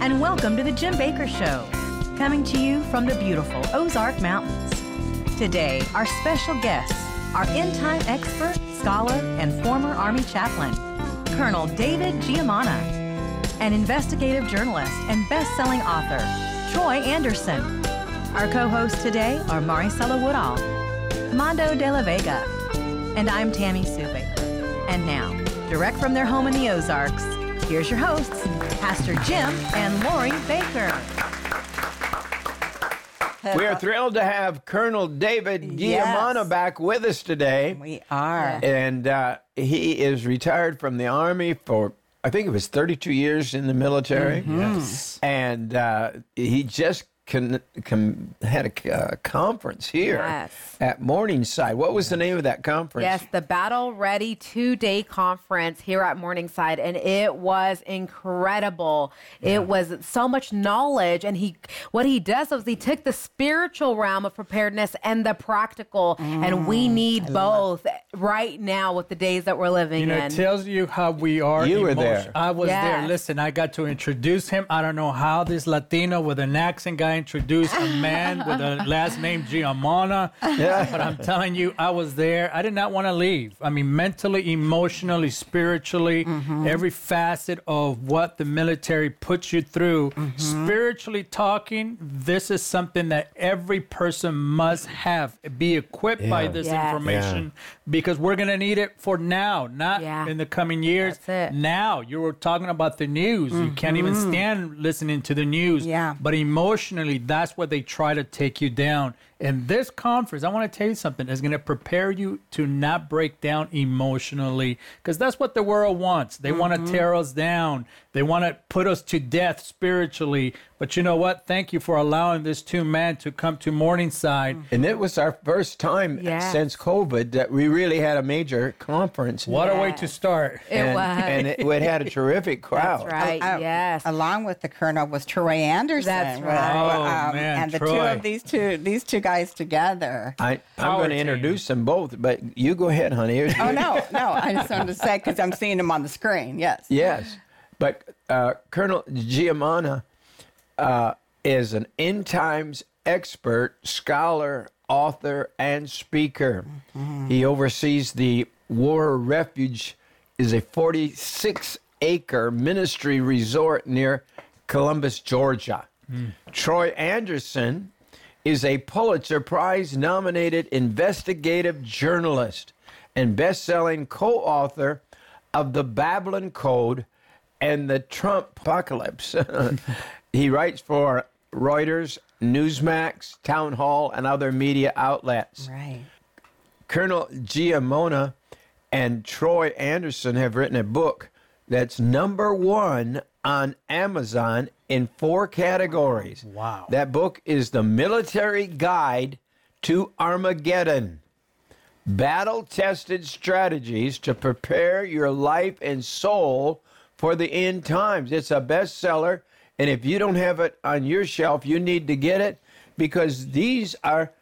and welcome to the Jim Baker Show, coming to you from the beautiful Ozark Mountains. Today, our special guests are end-time expert, scholar, and former Army chaplain, Colonel David Giammona, and investigative journalist and best-selling author, Troy Anderson. Our co-hosts today are Maricela Woodall, Mando de la Vega, and I'm Tammy Subic. And now, direct from their home in the Ozarks, here's your hosts, Pastor Jim and Lori Baker. We are thrilled to have Colonel David Giammona back with us today. We are. And he is retired from the Army for, I think it was 32 years in the military. Mm-hmm. Yes. And he just had a conference here at Morningside. What was the name of that conference? Yes, the Battle Ready 2-day conference here at Morningside, and it was incredible. Yeah. It was so much knowledge, and what he does is he took the spiritual realm of preparedness and the practical, and we need both right now with the days that we're living in. It tells you how we are. You were there. I was there. Listen, I got to introduce him. I don't know how this Latino with an accent guy introduced a man with a last name Giammona, but I'm telling you, I was there. I did not want to leave. I mean, mentally, emotionally, spiritually, every facet of what the military puts you through. Spiritually talking, this is something that every person must have, be equipped by this information, because we're going to need it for now, not in the coming years. Now, you were talking about the news. You can't even stand listening to the news, but emotionally, that's what they try to take you down. And this conference, I want to tell you something, is going to prepare you to not break down emotionally, because that's what the world wants. They want to tear us down. They want to put us to death spiritually. But you know what? Thank you for allowing this two men to come to Morningside. And it was our first time since COVID that we really had a major conference. What a way to start. It was. And it had a terrific crowd. That's right, yes. Along with the Colonel was Troy Anderson. That's right. Man, and the Troy. two of these two guys together. I'm going to introduce them both, but you go ahead, honey. No. I just wanted to say, because I'm seeing them on the screen, Yes. But Colonel Giammona is an end times expert, scholar, author, and speaker. He oversees the War Refuge, is a 46-acre ministry resort near Columbus, Georgia. Troy Anderson is a Pulitzer Prize-nominated investigative journalist and best-selling co-author of The Babylon Code and the Trump Apocalypse. He writes for Reuters, Newsmax, Town Hall, and other media outlets. Right. Colonel Giammona and Troy Anderson have written a book that's #1 on Amazon in 4 categories. Wow. That book is The Military Guide to Armageddon. Battle-tested strategies to prepare your life and soul for the end times. It's a bestseller, and if you don't have it on your shelf, you need to get it, because these are,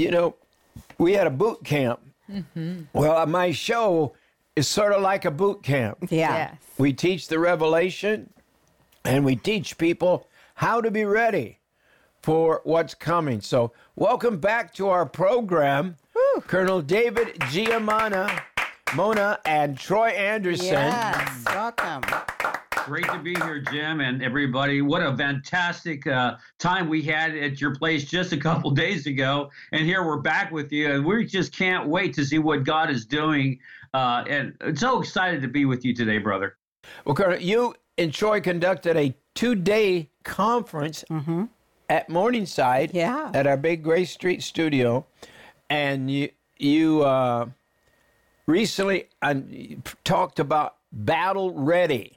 we had a boot camp. Well, my show is sort of like a boot camp. Yeah. Yes. We teach the Revelation, and we teach people how to be ready for what's coming. So welcome back to our program, Colonel David Giammona, Mona, and Troy Anderson. Yes, welcome. Great to be here, Jim, and everybody. What a fantastic time we had at your place just a couple days ago. And here we're back with you, and we just can't wait to see what God is doing. And so excited to be with you today, brother. Well, Colonel, you and Troy conducted a 2-day conference at Morningside at our big Grace Street studio. And you recently talked about Battle Ready.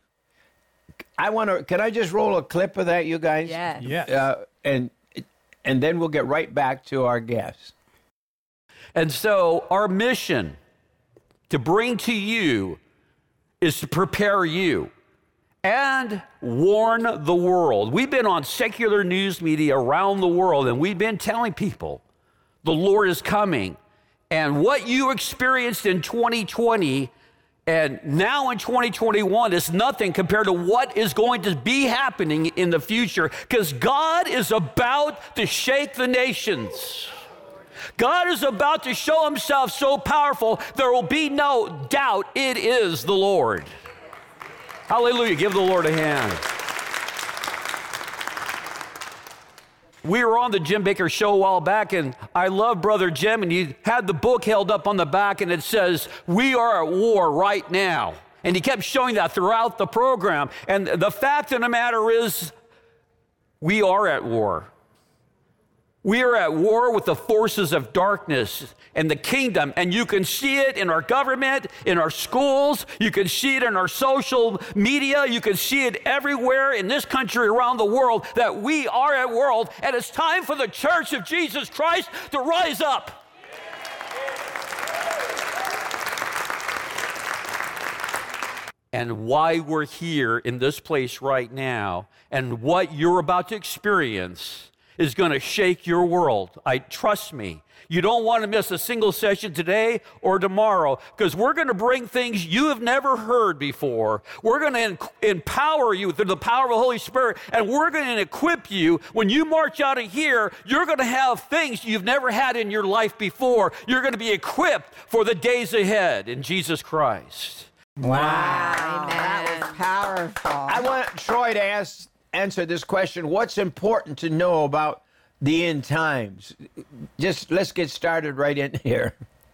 Can I just roll a clip of that, you guys? Yes. Yes. And then we'll get right back to our guests. And so our mission to bring to you is to prepare you and warn the world. We've been on secular news media around the world, and we've been telling people the Lord is coming. And what you experienced in 2020 And now in 2021, it's nothing compared to what is going to be happening in the future, because God is about to shake the nations. God is about to show himself so powerful, there will be no doubt it is the Lord. Hallelujah. Give the Lord a hand. We were on the Jim Bakker Show a while back, and I love Brother Jim, and he had the book held up on the back, and it says, "We are at war right now." And he kept showing that throughout the program. And the fact of the matter is, we are at war. We are at war with the forces of darkness and the kingdom, and you can see it in our government, in our schools, you can see it in our social media, you can see it everywhere in this country, around the world, that we are at war, and it's time for the Church of Jesus Christ to rise up. And why we're here in this place right now, and what you're about to experience, is going to shake your world. Trust me. You don't want to miss a single session today or tomorrow, because we're going to bring things you have never heard before. We're going to empower you through the power of the Holy Spirit, and we're going to equip you. When you march out of here, you're going to have things you've never had in your life before. You're going to be equipped for the days ahead in Jesus Christ. Wow. That was powerful. I want Troy to answer this question. What's important to know about the end times? Just let's get started right in here.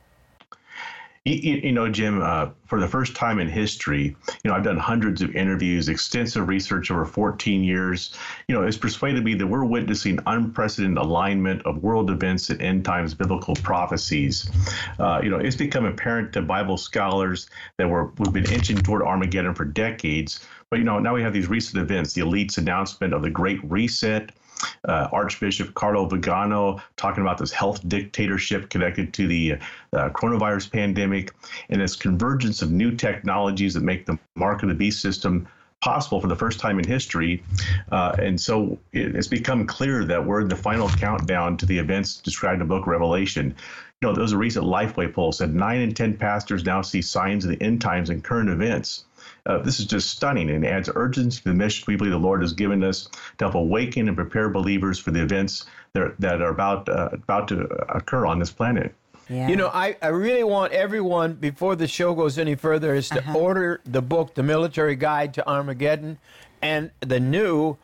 You know, Jim, for the first time in history, I've done hundreds of interviews, extensive research over 14 years. It's persuaded me that we're witnessing unprecedented alignment of world events and end times biblical prophecies. It's become apparent to Bible scholars that we've been inching toward Armageddon for decades. But, now we have these recent events, the elite's announcement of the Great Reset, Archbishop Carlo Vigano talking about this health dictatorship connected to the coronavirus pandemic, and this convergence of new technologies that make the mark of the beast system possible for the first time in history. And so it's become clear that we're in the final countdown to the events described in the book of Revelation. There was a recent Lifeway poll said 9 in 10 pastors now see signs of the end times and current events. This is just stunning and adds urgency to the mission we believe the Lord has given us to help awaken and prepare believers for the events that are about to occur on this planet. Yeah. I really want everyone, before the show goes any further, is to order the book, The Military Guide to Armageddon, and the new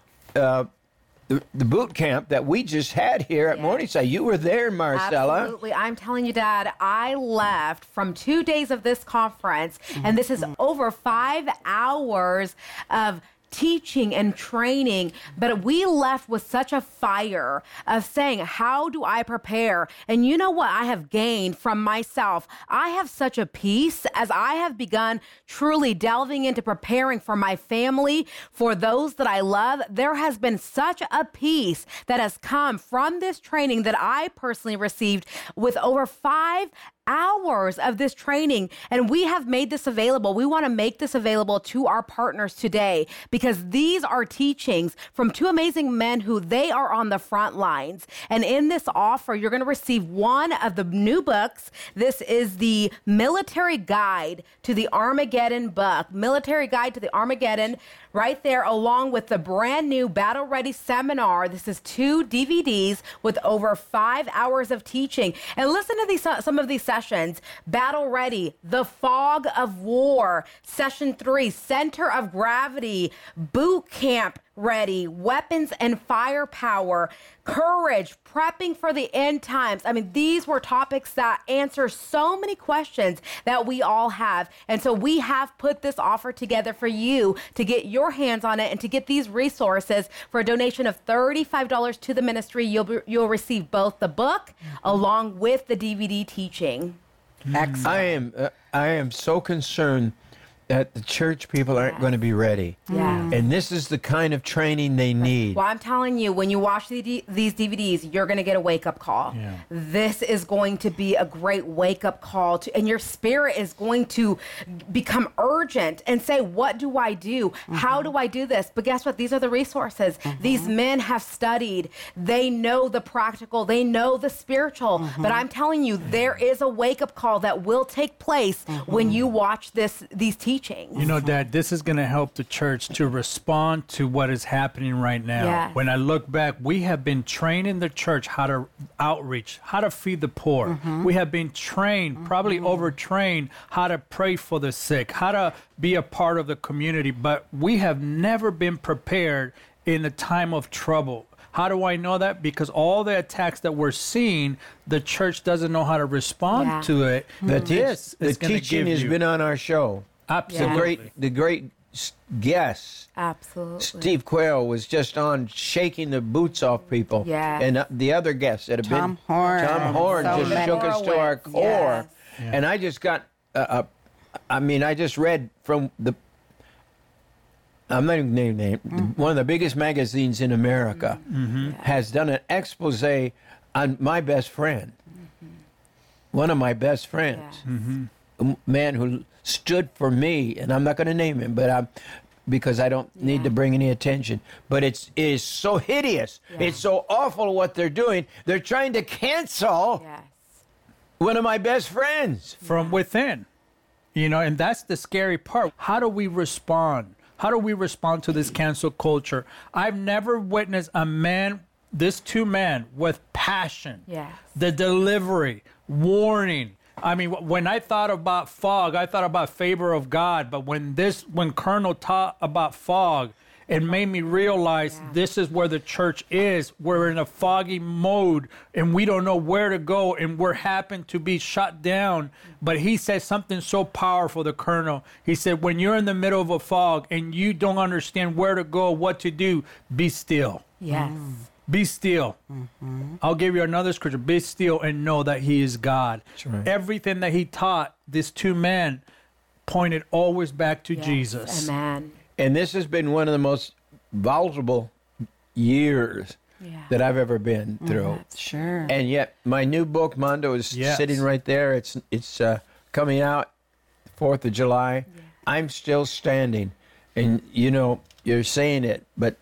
the boot camp that we just had here at Morningside. You were there, Marcella. Absolutely. I'm telling you, Dad, I left from 2 days of this conference, and this is over 5 hours of teaching and training, but we left with such a fire of saying, how do I prepare? And you know what I have gained from myself? I have such a peace as I have begun truly delving into preparing for my family, for those that I love. There has been such a peace that has come from this training that I personally received with over 5 hours of this training, and we have made this available. We want to make this available to our partners today, because these are teachings from two amazing men who they are on the front lines. And in this offer, you're going to receive one of the new books. This is the Military Guide to the Armageddon book, Military Guide to the Armageddon, right there, along with the brand new Battle Ready Seminar. This is 2 DVDs with over 5 hours of teaching. And listen to some of these sessions. Battle Ready, The Fog of War, Session 3, Center of Gravity, Boot Camp Ready, Weapons and Firepower, Courage, Prepping for the End Times. I mean, these were topics that answer so many questions that we all have. And so we have put this offer together for you to get your hands on it and to get these resources for a donation of $35 to the ministry. You'll receive both the book along with the DVD teaching. Excellent. I am so concerned that the church people aren't going to be ready. Yeah. And this is the kind of training they need. Well, I'm telling you, when you watch these DVDs, you're going to get a wake-up call. Yeah. This is going to be a great wake-up call, and your spirit is going to become urgent and say, what do I do? How do I do this? But guess what? These are the resources. These men have studied. They know the practical. They know the spiritual. But I'm telling you, there is a wake-up call that will take place when you watch these teachings. You know, Dad, this is going to help the church to respond to what is happening right now. Yes. When I look back, we have been training the church how to outreach, how to feed the poor. We have been trained, probably overtrained, how to pray for the sick, how to be a part of the community. But we have never been prepared in a time of trouble. How do I know that? Because all the attacks that we're seeing, the church doesn't know how to respond to it. The teaching has been on our show. Absolutely. The great guest, Absolutely. Steve Quayle, was just on shaking the boots off people. Yeah. And the other guests that have Tom Horn. Tom Horn So just many. shook us to our core. Yes. And I just got, I just read from I'm not even going to name one of the biggest magazines in America has done an expose on my best friend. One of my best friends. A man who stood for me, and I'm not going to name him, but because I don't need to bring any attention. But it is so hideous. It's so awful what they're doing. They're trying to cancel one of my best friends. From within. You know, and that's the scary part. How do we respond? How do we respond to this cancel culture? I've never witnessed these two men with passion. Yes. The delivery, warning. I mean, when I thought about fog, I thought about favor of God. But when Colonel taught about fog, it made me realize this is where the church is. We're in a foggy mode, and we don't know where to go, and we're happen to be shut down. But he said something so powerful, the Colonel. He said, when you're in the middle of a fog and you don't understand where to go, what to do, be still. Yes. Be still. I'll give you another scripture. Be still and know that he is God. That's right. Everything that he taught, these two men pointed always back to Jesus. Amen. And this has been one of the most volatile years that I've ever been through. Sure. And yet, my new book, Mondo, is sitting right there. It's coming out 4th of July. Yeah. I'm still standing. And, you know, you're saying it, but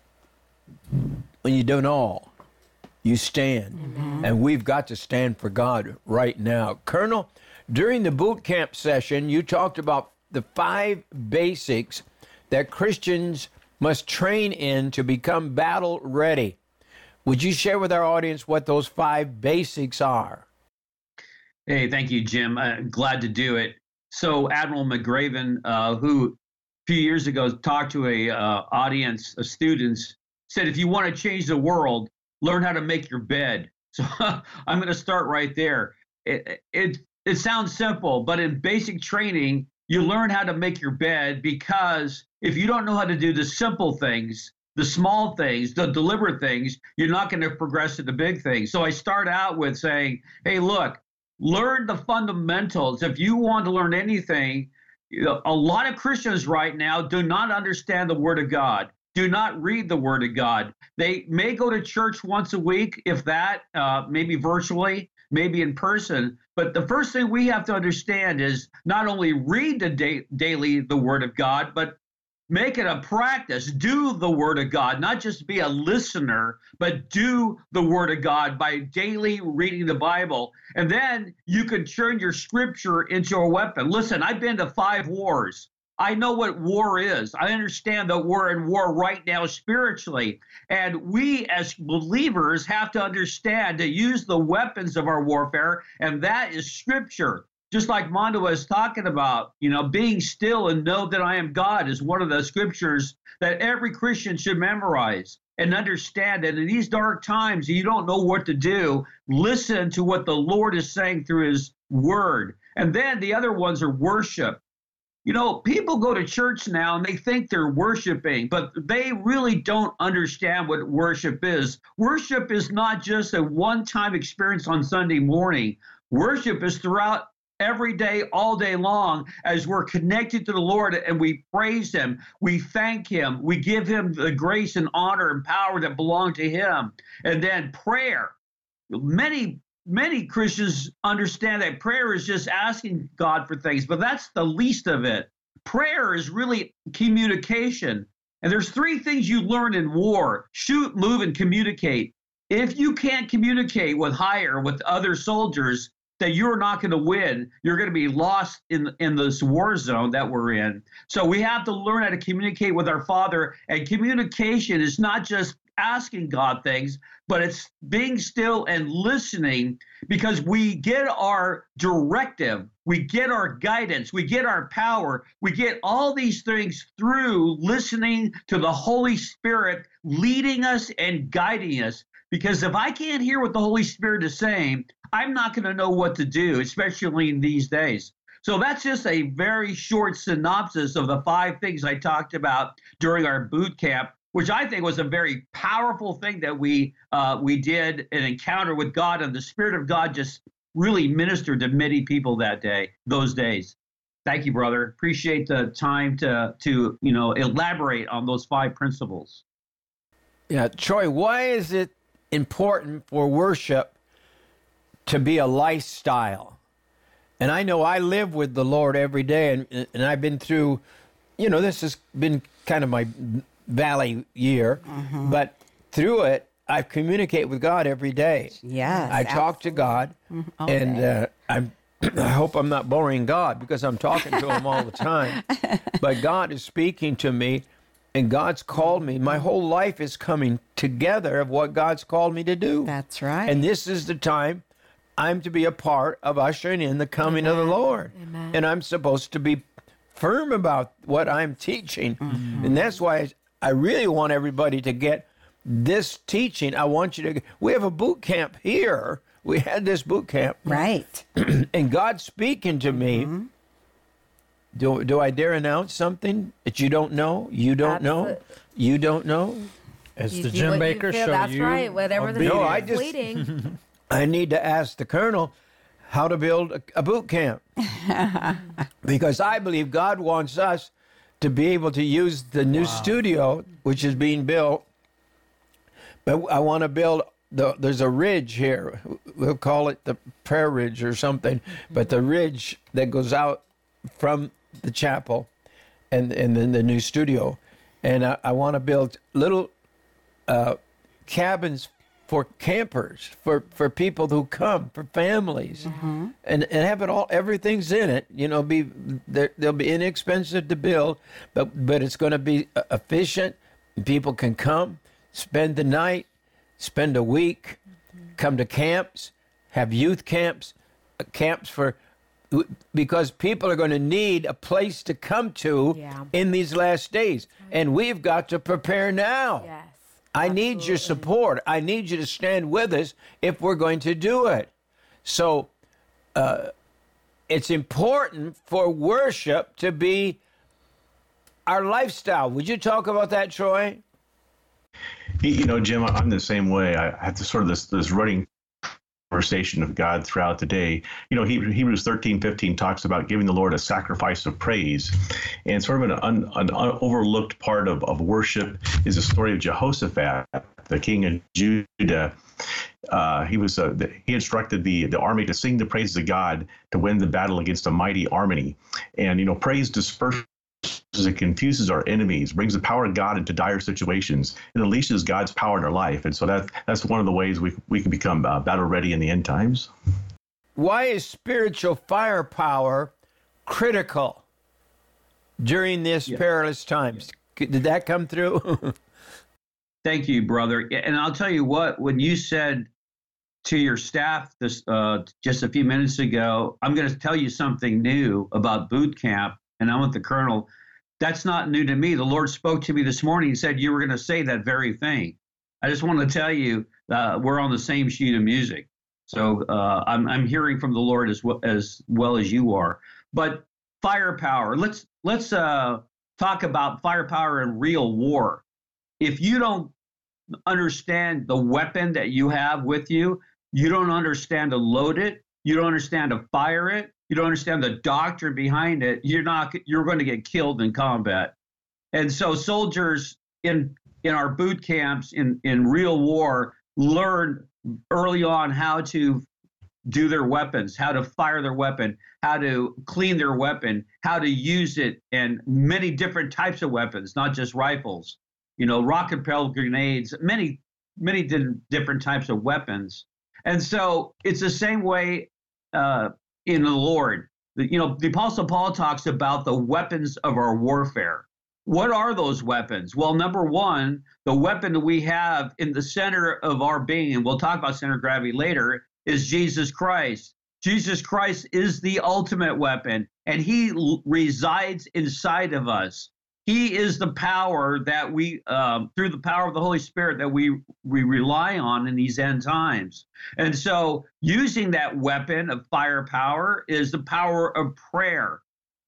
when you don't all, you stand. And we've got to stand for God right now. Colonel, during the boot camp session, you talked about the 5 basics that Christians must train in to become battle ready. Would you share with our audience what those 5 basics are? Hey, thank you, Jim. Glad to do it. So Admiral McGraven, who a few years ago talked to a audience of students, said, if you want to change the world, learn how to make your bed. So I'm going to start right there. It sounds simple, but in basic training, you learn how to make your bed, because if you don't know how to do the simple things, the small things, the deliberate things, you're not going to progress to the big things. So I start out with saying, hey, look, learn the fundamentals. If you want to learn anything, a lot of Christians right now do not understand the Word of God, do not read the Word of God. They may go to church once a week, if that, maybe virtually, maybe in person. But the first thing we have to understand is not only read daily the Word of God, but make it a practice. Do the Word of God, not just be a listener, but do the Word of God by daily reading the Bible. And then you can turn your scripture into a weapon. Listen, I've been to 5 wars. I know what war is. I understand that we're in war right now spiritually. And we as believers have to understand to use the weapons of our warfare, and that is scripture. Just like Mondo was talking about, being still and know that I am God is one of the scriptures that every Christian should memorize and understand that in these dark times, you don't know what to do. Listen to what the Lord is saying through his word. And then the other ones are worship. People go to church now and they think they're worshiping, but they really don't understand what worship is. Worship is not just a one-time experience on Sunday morning. Worship is throughout every day, all day long, as we're connected to the Lord and we praise him, we thank him, we give him the grace and honor and power that belong to him. And then prayer. Many Christians understand that prayer is just asking God for things, but that's the least of it. Prayer is really communication. And there's 3 things you learn in war: shoot, move, and communicate. If you can't communicate with other soldiers, that you're not going to win. You're going to be lost in this war zone that we're in. So we have to learn how to communicate with our Father. And communication is not just asking God things, but it's being still and listening, because we get our directive, we get our guidance, we get our power, we get all these things through listening to the Holy Spirit leading us and guiding us. Because if I can't hear what the Holy Spirit is saying, I'm not going to know what to do, especially in these days. So that's just a very short synopsis of the 5 things I talked about during our boot camp, which I think was a very powerful thing that we did, an encounter with God, and the Spirit of God just really ministered to many people those days. Thank you, brother. Appreciate the time to elaborate on those 5 principles. Yeah, Troy, why is it important for worship to be a lifestyle? And I know I live with the Lord every day, and I've been through, this has been kind of my valley year, but through it, I communicate with God every day. Yes, I talk to God, and I hope I'm not boring God, because I'm talking to him all the time. But God is speaking to me, and God's called me. My whole life is coming together of what God's called me to do. That's right. And this is the time I'm to be a part of ushering in the coming of the Lord. Amen. And I'm supposed to be firm about what I'm teaching. And that's why I really want everybody to get this teaching. I want you to, we have a boot camp here. We had this boot camp. Right. And God's speaking to me. Do I dare announce something that you don't know? You don't know? You don't know? It's the Jim Baker Show. That's right. Whatever the Spirit is leading. I need to ask the Colonel how to build a boot camp. Because I believe God wants us to be able to use the new studio, which is being built. But I want to build, there's a ridge here. We'll call it the prayer ridge or something. But the ridge that goes out from the chapel and then the new studio. And I want to build little cabins for campers, for people who come, for families, and have it all. Everything's in it. They'll be inexpensive to build, but it's going to be efficient. People can come, spend the night, spend a week, come to camps, have youth camps, because people are going to need a place to come to in these last days, and we've got to prepare now. Yes. I need your support. I need you to stand with us if we're going to do it. So it's important for worship to be our lifestyle. Would you talk about that, Troy? Jim, I'm the same way. I have to sort of this running conversation of God throughout the day. Hebrews 13:15 talks about giving the Lord a sacrifice of praise. And sort of an overlooked part of worship is the story of Jehoshaphat, the king of Judah. He instructed the army to sing the praises of God to win the battle against a mighty army. And, praise disperses. It confuses our enemies, brings the power of God into dire situations, and unleashes God's power in our life. And so that's one of the ways we can become battle ready in the end times. Why is spiritual firepower critical during this perilous times? Did that come through? Thank you, brother. And I'll tell you what, when you said to your staff this just a few minutes ago, I'm going to tell you something new about boot camp, and I want the Colonel. That's not new to me. The Lord spoke to me this morning and said you were going to say that very thing. I just want to tell you we're on the same sheet of music. So I'm hearing from the Lord as well as you are. But firepower. Let's talk about firepower in real war. If you don't understand the weapon that you have with you, you don't understand to load it, you don't understand to fire it, you don't understand the doctrine behind it, you're going to get killed in combat. And so soldiers in our boot camps in real war learn early on how to do their weapons, how to fire their weapon, how to clean their weapon, how to use it, and many different types of weapons, not just rifles, rocket-propelled grenades, many different types of weapons. And so it's the same way in the Lord. The Apostle Paul talks about the weapons of our warfare. What are those weapons? Well, number one, the weapon that we have in the center of our being, and we'll talk about center of gravity later, is Jesus Christ. Jesus Christ is the ultimate weapon, and he resides inside of us. He is the power that we, through the power of the Holy Spirit, that we rely on in these end times. And so using that weapon of firepower is the power of prayer.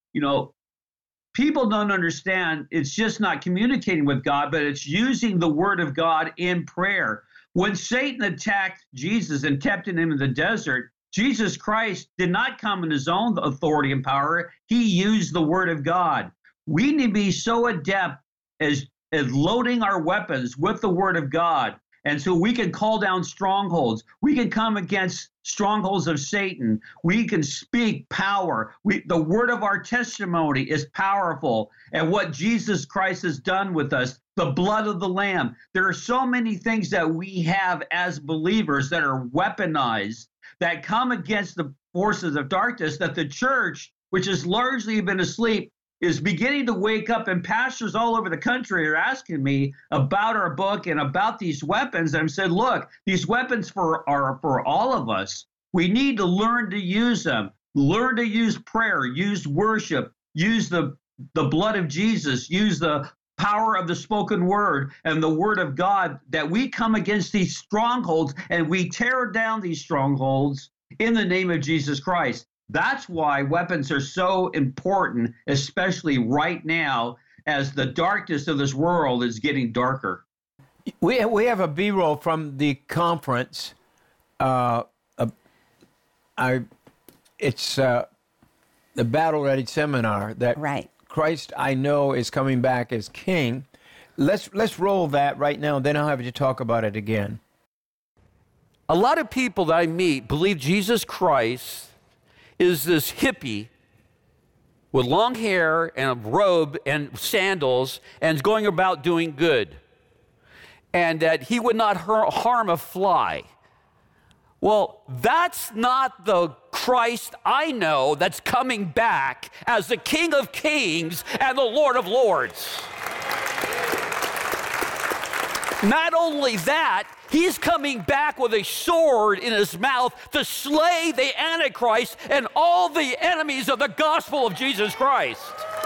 People don't understand it's just not communicating with God, but it's using the word of God in prayer. When Satan attacked Jesus and tempted him in the desert, Jesus Christ did not come in his own authority and power. He used the word of God. We need to be so adept as loading our weapons with the word of God. And so we can call down strongholds. We can come against strongholds of Satan. We can speak power. The word of our testimony is powerful. And what Jesus Christ has done with us, the blood of the Lamb. There are so many things that we have as believers that are weaponized, that come against the forces of darkness, that the church, which has largely been asleep, is beginning to wake up, and pastors all over the country are asking me about our book and about these weapons. And I've said, look, these weapons are for all of us. We need to learn to use them, learn to use prayer, use worship, use the blood of Jesus, use the power of the spoken word and the word of God, that we come against these strongholds and we tear down these strongholds in the name of Jesus Christ. That's why weapons are so important, especially right now as the darkness of this world is getting darker. We have a B-roll from the conference. It's the Battle Ready seminar that right. Christ I know is coming back as King. Let's roll that right now, and then I'll have you talk about it again. A lot of people that I meet believe Jesus Christ is this hippie with long hair and a robe and sandals and is going about doing good, and that he would not harm a fly. Well, that's not the Christ I know that's coming back as the King of Kings and the Lord of Lords. Not only that, he's coming back with a sword in his mouth to slay the Antichrist and all the enemies of the gospel of Jesus Christ.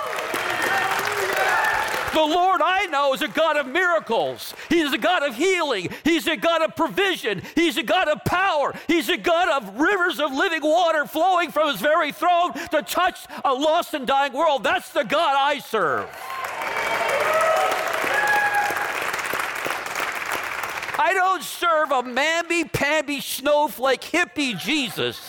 The Lord I know is a God of miracles. He's a God of healing. He's a God of provision. He's a God of power. He's a God of rivers of living water flowing from his very throne to touch a lost and dying world. That's the God I serve. I don't serve a mamby-pamby snowflake hippie Jesus.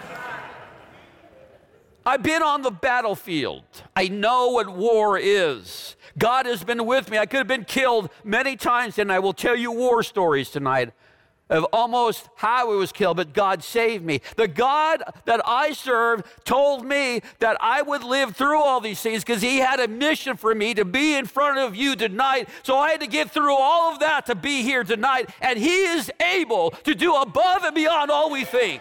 I've been on the battlefield. I know what war is. God has been with me. I could have been killed many times, and I will tell you war stories tonight of almost how I was killed, but God saved me. The God that I serve told me that I would live through all these things because he had a mission for me to be in front of you tonight. So I had to get through all of that to be here tonight, and he is able to do above and beyond all we think.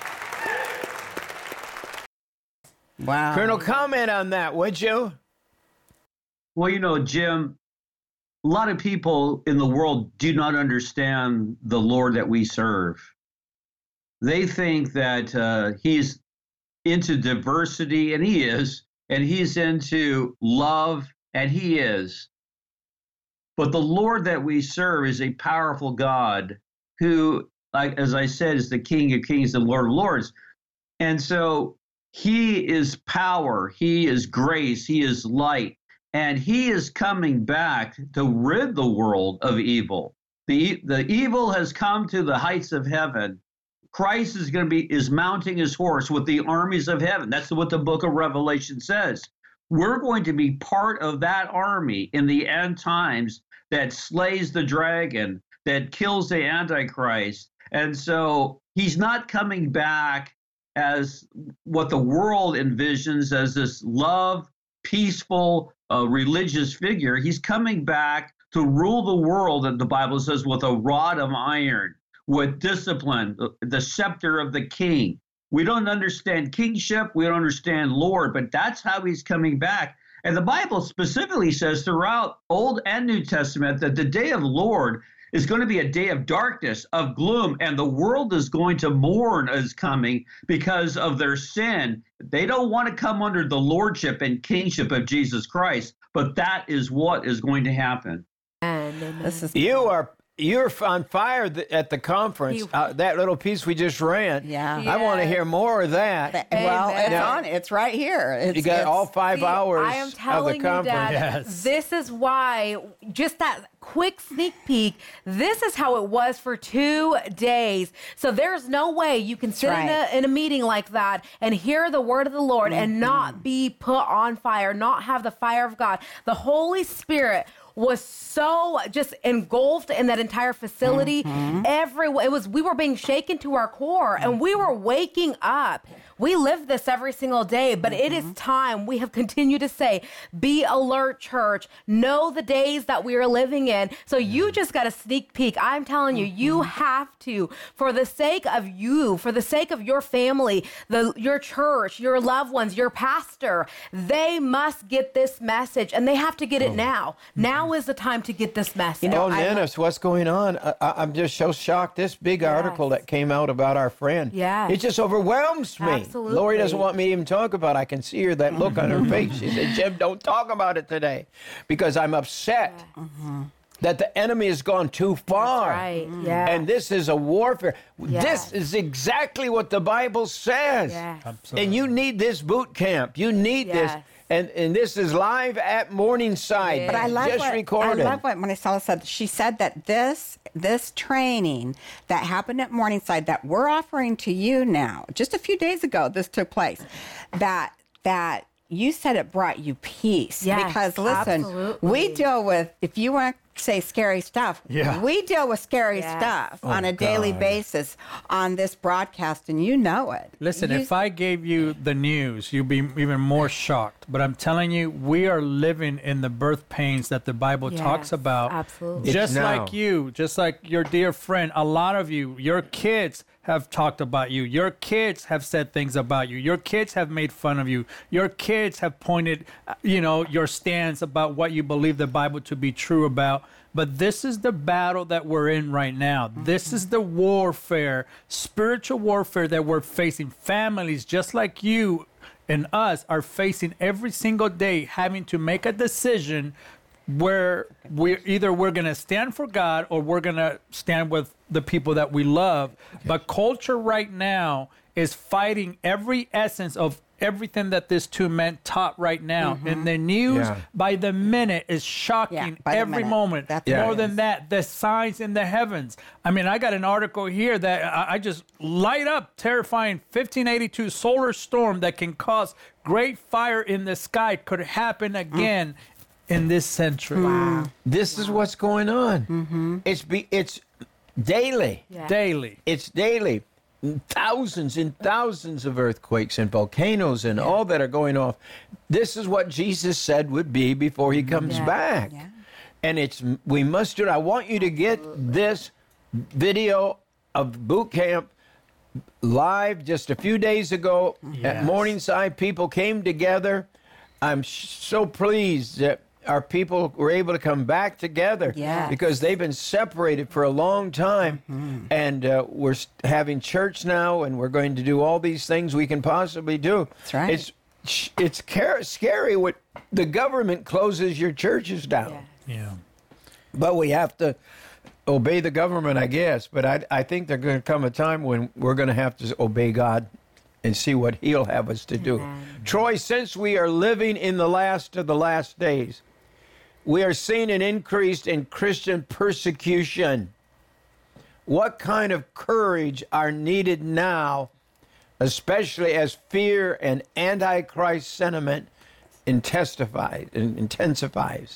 Wow. Colonel, comment on that, would you? Well, Jim, a lot of people in the world do not understand the Lord that we serve. They think that he's into diversity, and he is, and he's into love, and he is. But the Lord that we serve is a powerful God who, like as I said, is the King of Kings and Lord of Lords. And so he is power, he is grace, he is light. And he is coming back to rid the world of evil. The evil has come to the heights of heaven. Christ is mounting his horse with the armies of heaven. That's what the book of Revelation says. We're going to be part of that army in the end times that slays the dragon, that kills the Antichrist. And so he's not coming back as what the world envisions as this love, peaceful, religious figure. He's coming back to rule the world, that the Bible says, with a rod of iron, with discipline, the scepter of the king. We don't understand kingship, we don't understand Lord, but that's how he's coming back. And the Bible specifically says throughout Old and New Testament that the day of the Lord is going to be a day of darkness, of gloom, and the world is going to mourn as coming because of their sin. They don't want to come under the lordship and kingship of Jesus Christ, but that is what is going to happen. You're on fire at the conference. That little piece we just ran. Yeah. I want to hear more of that. Well, it's on. It's right here. You got all 5 hours I am telling of the conference. You, Dad, this is why, just that quick sneak peek, this is how it was for 2 days. So there's no way you can sit in a meeting like that and hear the word of the Lord and not be put on fire, not have the fire of God. The Holy Spirit was so just engulfed in that entire facility. We were being shaken to our core, and we were waking up. We live this every single day, but it is time. We have continued to say, be alert, church. Know the days that we are living in. So you just got a sneak peek. I'm telling you, you have to, for the sake of you, for the sake of your family, your church, your loved ones, your pastor, they must get this message, and they have to get it now. Now is the time to get this message. Dennis, what's going on? I'm just so shocked. This big article that came out about our friend. Yeah. It just overwhelms me. Absolutely. Lori doesn't want me to even talk about it. I can see her, that look on her face. She said, Jim, don't talk about it today because I'm upset that the enemy has gone too far. That's right. Yeah. And this is a warfare. Yes. This is exactly what the Bible says. Yes. Absolutely. And you need this boot camp. You need this. And this is live at Morningside. But I love recorded. I love what Maricela said. She said that this training that happened at Morningside that we're offering to you now, just a few days ago, this took place, that you said it brought you peace. Yes, because listen, absolutely. we deal with, if you want to say scary stuff, we deal with scary stuff on a daily basis on this broadcast, and you know it. Listen, if I gave you the news, you'd be even more shocked. But I'm telling you, we are living in the birth pains that the Bible talks about. Absolutely. Just like your dear friend, a lot of you, your kids have talked about you. Your kids have said things about you. Your kids have made fun of you. Your kids have pointed, your stance about what you believe the Bible to be true about. But this is the battle that we're in right now. This is the warfare, spiritual warfare that we're facing. Families just like you and us are facing every single day, having to make a decision where we're going to stand for God or we're going to stand with the people that we love. But culture right now is fighting every essence of everything that these two men taught right now. And the news by the minute is shocking every moment. More than that, the signs in the heavens. I mean, I got an article here that I just light up, terrifying 1582 solar storm that can cause great fire in the sky could happen again in this century. Wow. This is what's going on. It's daily. Daily. It's daily. Thousands and thousands of earthquakes and volcanoes and all that are going off. This is what Jesus said would be before he comes back. And we must do it. I want you to get this video of boot camp live just a few days ago at Morningside. People came together. I'm so pleased that our people were able to come back together because they've been separated for a long time. And we're having church now, and we're going to do all these things we can possibly do. That's right. It's scary what the government closes your churches down. But we have to obey the government, I guess. But I think there's going to come a time when we're going to have to obey God and see what he'll have us to do. Troy, since we are living in the last of the last days, we are seeing an increase in Christian persecution. what kind of courage are needed now, especially as fear and antichrist sentiment intensifies?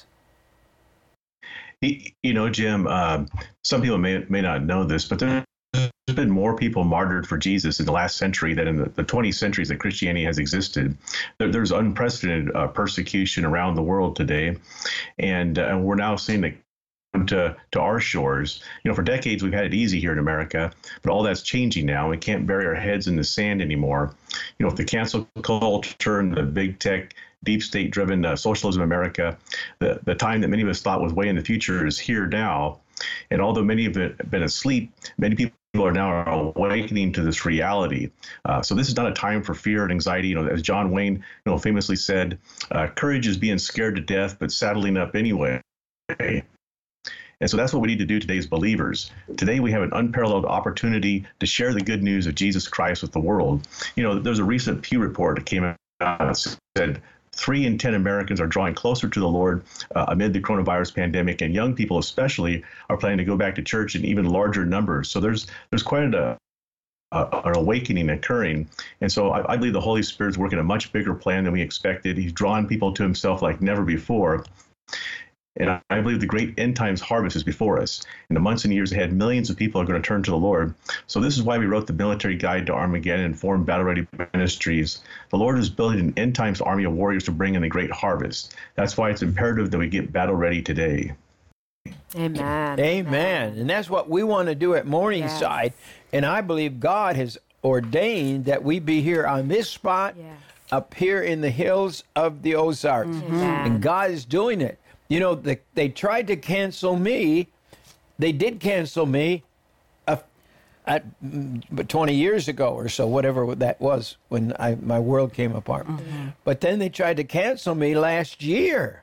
You know, Jim, some people may not know this, but there's been more people martyred for Jesus in the last century than in the 20 centuries that Christianity has existed. There's unprecedented persecution around the world today, and we're now seeing it come to our shores. You know, for decades we've had it easy here in America, but all that's changing now. We can't bury our heads in the sand anymore. You know, with the cancel culture and the big tech, deep state-driven socialism in America, the time that many of us thought was way in the future is here now. And although many have been asleep, many people are now awakening to this reality. So this is not a time for fear and anxiety. You know, as John Wayne, famously said, courage is being scared to death, but saddling up anyway. And so that's what we need to do today as believers. Today we have an unparalleled opportunity to share the good news of Jesus Christ with the world. You know, there's a recent Pew report that came out that said 3 in 10 Americans are drawing closer to the Lord amid the coronavirus pandemic, and young people especially are planning to go back to church in even larger numbers. So there's quite an awakening occurring. And so I believe the Holy Spirit's working a much bigger plan than we expected. He's drawn people to himself like never before. And I believe the great end times harvest is before us. In the months and years ahead, millions of people are going to turn to the Lord. So this is why we wrote the Military Guide to Armageddon and formed Battle Ready Ministries. The Lord is building an end times army of warriors to bring in the great harvest. That's why it's imperative that we get battle ready today. Amen. Amen. And that's what we want to do at Morningside. Yes. And I believe God has ordained that we be here on this spot, up here in the hills of the Ozarks. Mm-hmm. And God is doing it. You know, they tried to cancel me. They did cancel me 20 years ago or so, whatever that was, when my world came apart. Mm-hmm. But then they tried to cancel me last year.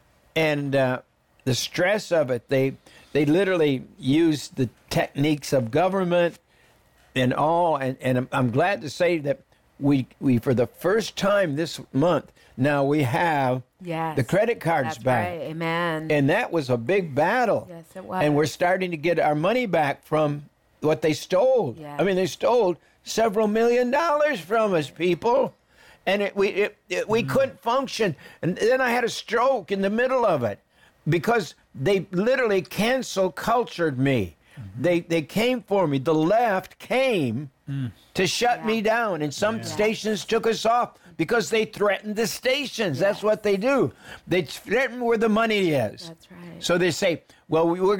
And the stress of it, they literally used the techniques of government and all. And I'm glad to say that we for the first time this month, now we have the credit cards back. Right. Amen. And that was a big battle. Yes, it was. And we're starting to get our money back from what they stole. Yes. I mean, they stole several $1 million from us, people. And we couldn't function. And then I had a stroke in the middle of it because they literally cultured me. Mm-hmm. They came for me. The left came to shut me down. And some stations took us off because they threatened the stations. That's what they do. They threaten where the money is. That's right. So they say, well, we're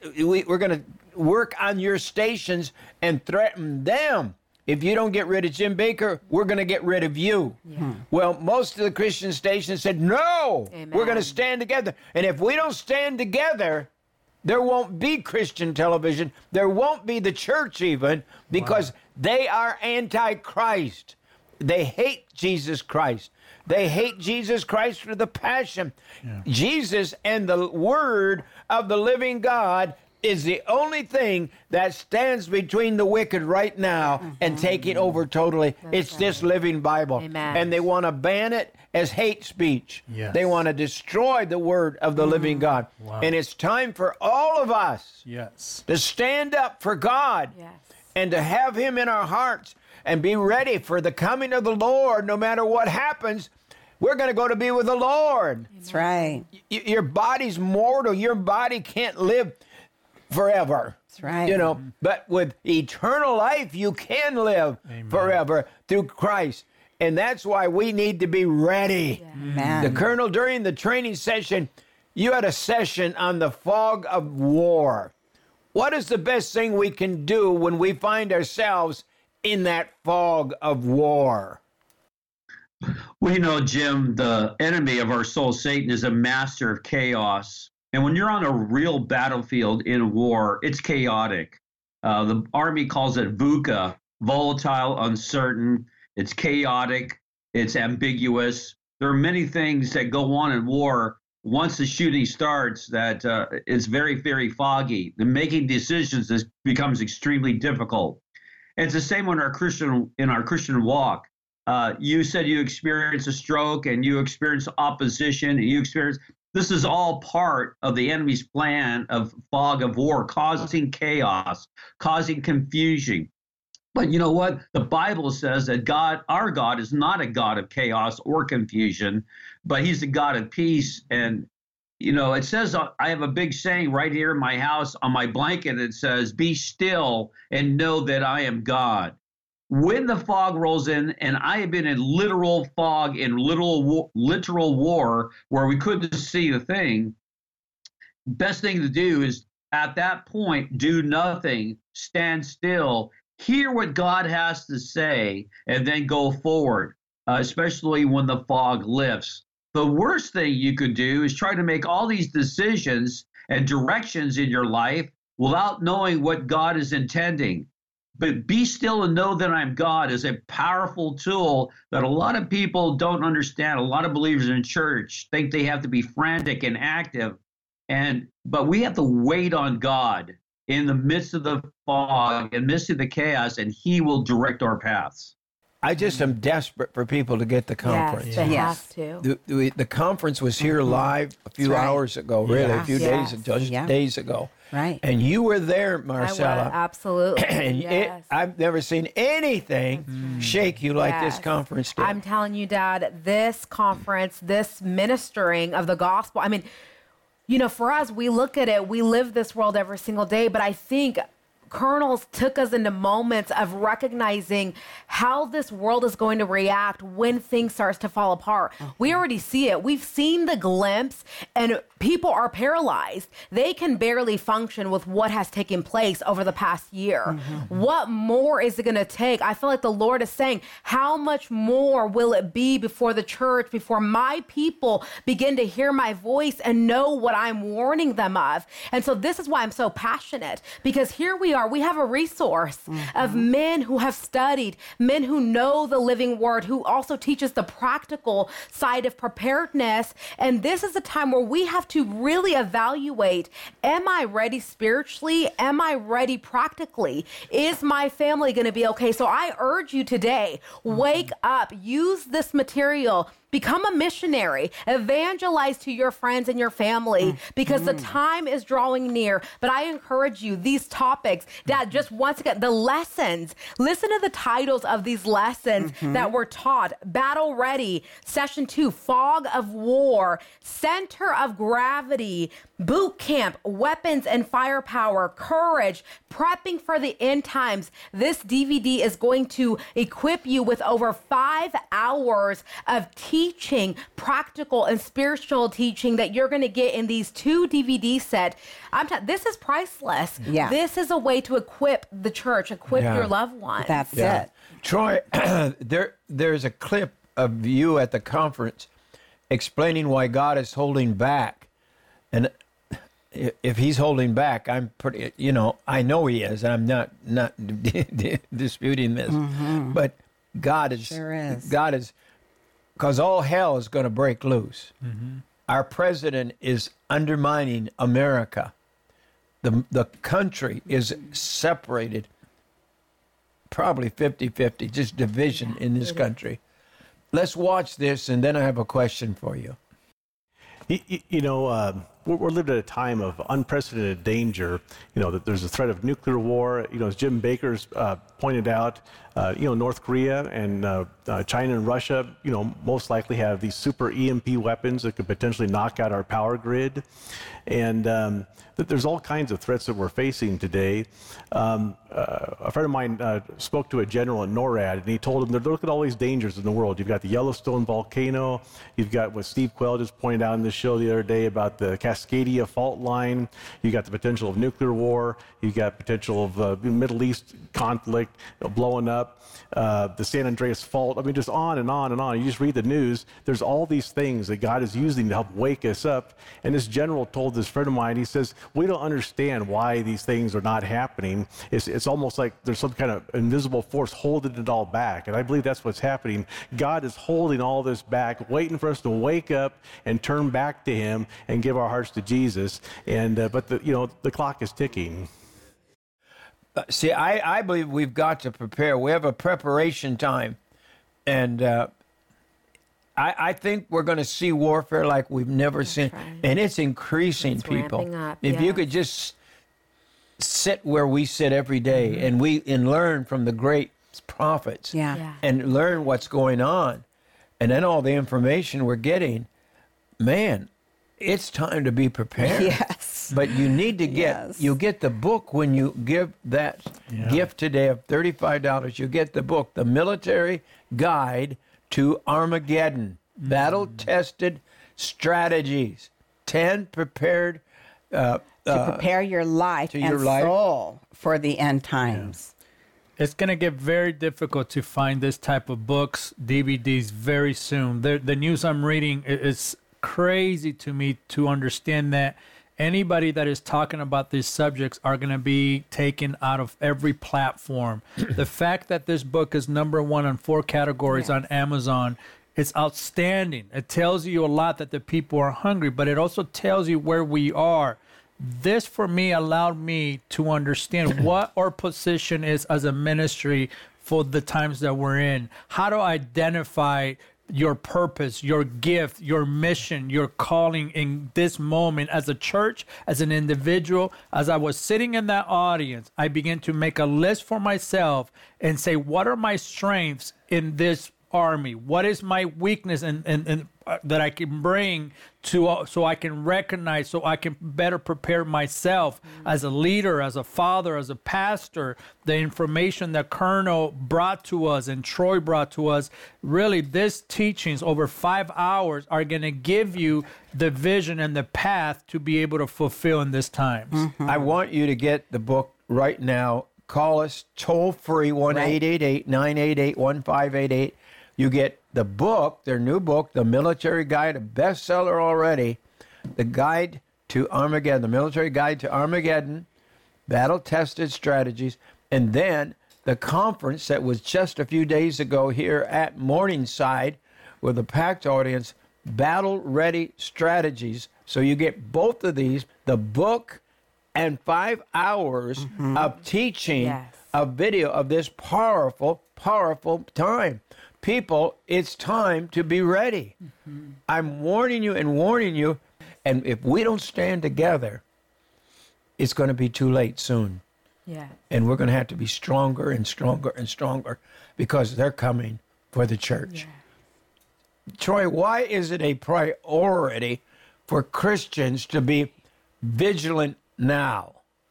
gonna work on your stations and threaten them. If you don't get rid of Jim Bakker, we're going to get rid of you. Yeah. Well, most of the Christian stations said, no, we're going to stand together. And if we don't stand together, there won't be Christian television. There won't be the church even, because they are anti-Christ. They hate Jesus Christ. They hate Jesus Christ for the passion. Yeah. Jesus and the Word of the living God is the only thing that stands between the wicked right now and taking over totally. It's this living Bible. Amen. And they want to ban it as hate speech. Yes. They want to destroy the Word of the living God. Wow. And it's time for all of us to stand up for God and to have Him in our hearts and be ready for the coming of the Lord. No matter what happens, we're going to go to be with the Lord. That's right. Your body's mortal. Your body can't live forever. That's right. You know, but with eternal life, you can live forever through Christ. And that's why we need to be ready. Amen. The Colonel, during the training session, you had a session on the fog of war. What is the best thing we can do when we find ourselves in that fog of war? Well, you know, Jim, the enemy of our soul, Satan, is a master of chaos. And when you're on a real battlefield in war, it's chaotic. The Army calls it VUCA, volatile, uncertain. It's chaotic. It's ambiguous. There are many things that go on in war once the shooting starts that is very, very foggy. The making decisions becomes extremely difficult. And it's the same in our Christian walk. You said you experienced a stroke and you experienced opposition and you experienced This is all part of the enemy's plan of fog of war, causing chaos, causing confusion. But you know what? The Bible says that God, our God, is not a God of chaos or confusion, but he's a God of peace. And, you know, it says, I have a big saying right here in my house on my blanket. It says, be still and know that I am God. When the fog rolls in, and I have been in literal fog, in literal war, where we couldn't see the thing, best thing to do is at that point, do nothing, stand still, hear what God has to say, and then go forward, especially when the fog lifts. The worst thing you could do is try to make all these decisions and directions in your life without knowing what God is intending. But be still and know that I'm God is a powerful tool that a lot of people don't understand. A lot of believers in church think they have to be frantic and active. But we have to wait on God in the midst of the fog, in the midst of the chaos, and he will direct our paths. I just am desperate for people to get the conference. Yes, they have to. The conference was here live a few hours ago, really, a few days ago. Right. And you were there, Marcella. I was, absolutely. And I've never seen anything shake you like this conference did. I'm telling you, Dad, this conference, this ministering of the gospel, I mean, you know, for us, we look at it, we live this world every single day, but I think Colonels took us into moments of recognizing how this world is going to react when things starts to fall apart. We already see it. We've seen the glimpse, and people are paralyzed. They can barely function with what has taken place over the past year. What more is it going to take? I feel like the Lord is saying, how much more will it be before the church, before my people begin to hear my voice and know what I'm warning them of? And so this is why I'm so passionate, because here we are. We have a resource of men who have studied, men who know the living word, who also teaches the practical side of preparedness. And this is a time where we have to really evaluate, am I ready spiritually? Am I ready practically? Is my family going to be okay? So I urge you today, wake up, use this material, become a missionary, evangelize to your friends and your family, because the time is drawing near. But I encourage you, these topics, Dad, just once again, the lessons, listen to the titles of these lessons that were taught. Battle Ready, Session 2, Fog of War, Center of Gravity, Boot Camp, Weapons and Firepower, Courage, Prepping for the End Times. This DVD is going to equip you with over 5 hours of teaching, practical and spiritual teaching that you're going to get in these 2 DVD sets. This is priceless. Yeah. This is a way to equip the church, equip your loved ones. That's it. Troy, there's a clip of you at the conference explaining why God is holding back. And if he's holding back, I'm pretty, I know he is. I'm not disputing this. But God is. Sure is. God is, because all hell is going to break loose. Our president is undermining America. The country is separated, probably 50-50, just division in this country. Let's watch this, and then I have a question for you. We're living at a time of unprecedented danger. That there's a threat of nuclear war. As Jim Bakker's pointed out, North Korea and China and Russia, most likely have these super EMP weapons that could potentially knock out our power grid. And that there's all kinds of threats that we're facing today. A friend of mine spoke to a general at NORAD, and he told him, look at all these dangers in the world. You've got the Yellowstone volcano. You've got what Steve Quayle just pointed out in the show the other day about the Cascadia fault line. You've got the potential of nuclear war. You've got potential of Middle East conflict blowing up. The San Andreas Fault. I mean, just on and on and on. You just read the news. There's all these things that God is using to help wake us up. And this general told this friend of mine, he says, we don't understand why these things are not happening. It's almost like there's some kind of invisible force holding it all back. And I believe that's what's happening. God is holding all this back, waiting for us to wake up and turn back to him and give our hearts to Jesus. And but the clock is ticking. See, I believe we've got to prepare. We have a preparation time. And I think we're going to see warfare like we've never seen. Right. And it's increasing, it's people. Up, if you could just sit where we sit every day and learn from the great prophets and learn what's going on. And then all the information we're getting, man, it's time to be prepared. Yes. But you need to you get the book when you give that gift today of $35. You get the book, The Military Guide to Armageddon, Battle-Tested Strategies, 10 prepared to prepare your life and soul for the end times. It's going to get very difficult to find this type of books, DVDs very soon. The news I'm reading is crazy to me to understand that anybody that is talking about these subjects are going to be taken out of every platform. The fact that this book is #1 on 4 categories on Amazon, it's outstanding. It tells you a lot that the people are hungry, but it also tells you where we are. This, for me, allowed me to understand what our position is as a ministry for the times that we're in. How to identify your purpose, your gift, your mission, your calling in this moment as a church, as an individual. As I was sitting in that audience, I began to make a list for myself and say, what are my strengths in this army? What is my weakness and that I can bring to so I can recognize, so I can better prepare myself as a leader, as a father, as a pastor. The information that Colonel brought to us and Troy brought to us, really, these teachings over 5 hours are going to give you the vision and the path to be able to fulfill in this times. I want you to get the book right now. Call us toll free 1-888-988-1588. You get the book, their new book, The Military Guide, a bestseller already, The Guide to Armageddon, The Military Guide to Armageddon, Battle-Tested Strategies, and then the conference that was just a few days ago here at Morningside with a packed audience, Battle-Ready Strategies. So you get both of these, the book and 5 hours of teaching, a video of this powerful, powerful time. People, it's time to be ready. I'm warning you and warning you. And if we don't stand together, it's going to be too late soon. Yeah. And we're going to have to be stronger and stronger and stronger because they're coming for the church. Yeah. Troy, why is it a priority for Christians to be vigilant now?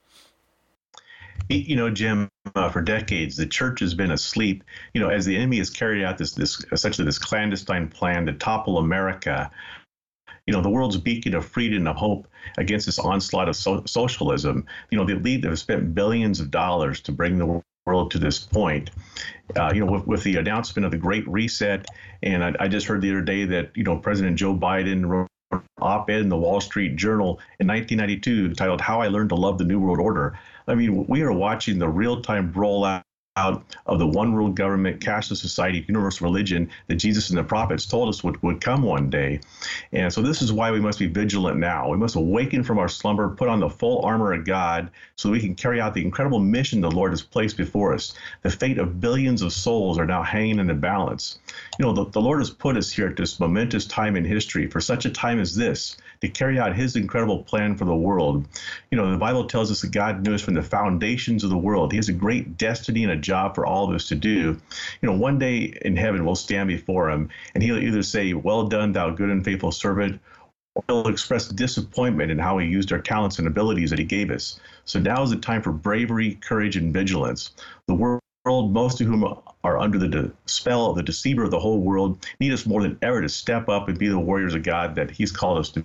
You know, Jim, for decades, the church has been asleep. You know, as the enemy has carried out essentially this clandestine plan to topple America, you know, the world's beacon of freedom and of hope against this onslaught of socialism. You know, the elite have spent billions of dollars to bring the world to this point. You know, with the announcement of the Great Reset, and I just heard the other day that, you know, President Joe Biden wrote an op-ed in the Wall Street Journal in 1992 titled "How I Learned to Love the New World Order." I mean, we are watching the real-time rollout of the one world government, cashless society, universal religion that Jesus and the prophets told us would come one day. And so this is why we must be vigilant now. We must awaken from our slumber, put on the full armor of God so we can carry out the incredible mission the Lord has placed before us. The fate of billions of souls are now hanging in the balance. You know, the Lord has put us here at this momentous time in history for such a time as this, to carry out his incredible plan for the world. You know, the Bible tells us that God knew us from the foundations of the world. He has a great destiny and a job for all of us to do. You know, one day in heaven we'll stand before him, and he'll either say, "Well done, thou good and faithful servant," or he'll express disappointment in how he used our talents and abilities that he gave us. So now is the time for bravery, courage, and vigilance. The world, most of whom are under the spell of the deceiver of the whole world, need us more than ever to step up and be the warriors of God that he's called us to.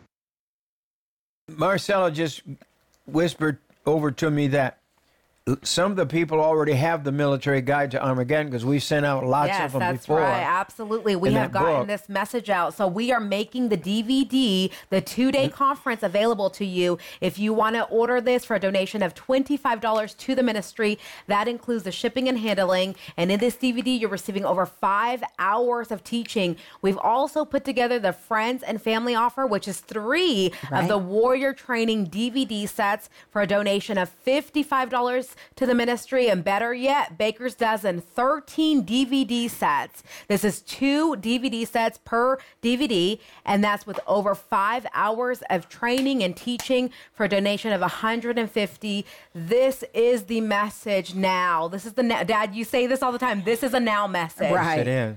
Marcelo just whispered over to me that some of the people already have the Military Guide to Armageddon because we sent out lots of them before. Yes, that's right. Absolutely. We have gotten this message out. So we are making the DVD, the 2-day conference, available to you. If you want to order this for a donation of $25 to the ministry, that includes the shipping and handling. And in this DVD, you're receiving over 5 hours of teaching. We've also put together the Friends and Family offer, which is 3 of the Warrior Training DVD sets for a donation of $55. to the ministry, and better yet, Baker's Dozen 13 DVD sets. This is 2 DVD sets per DVD, and that's with over 5 hours of training and teaching for a donation of $150. This is the message now. This is the Dad, you say this all the time. This is a now message. Right. Sit in.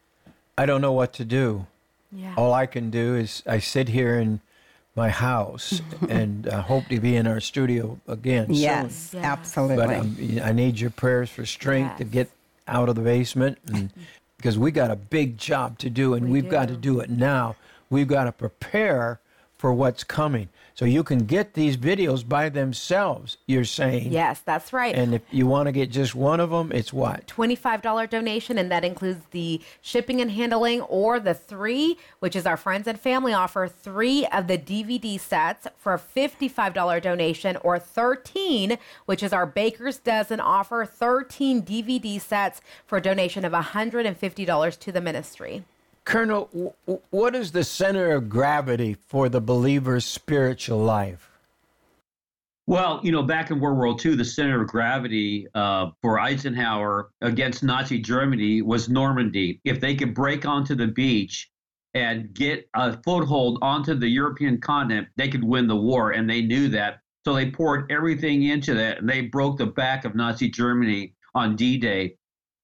I don't know what to do. Yeah. All I can do is I sit here in my house and hope to be in our studio again Yes, soon. absolutely. But I need your prayers for strength to get out of the basement, because we got a big job to do, and we've got to do it now. We've got to prepare for what's coming. So you can get these videos by themselves, you're saying. Yes, that's right. And if you want to get just one of them, it's what? $25 donation, and that includes the shipping and handling, or the 3, which is our friends and family offer, 3 of the DVD sets for a $55 donation, or 13, which is our Baker's Dozen offer, 13 DVD sets for a donation of $150 to the ministry. Colonel, what is the center of gravity for the believer's spiritual life? Well, back in World War II, the center of gravity for Eisenhower against Nazi Germany was Normandy. If they could break onto the beach and get a foothold onto the European continent, they could win the war, and they knew that. So they poured everything into that, and they broke the back of Nazi Germany on D-Day.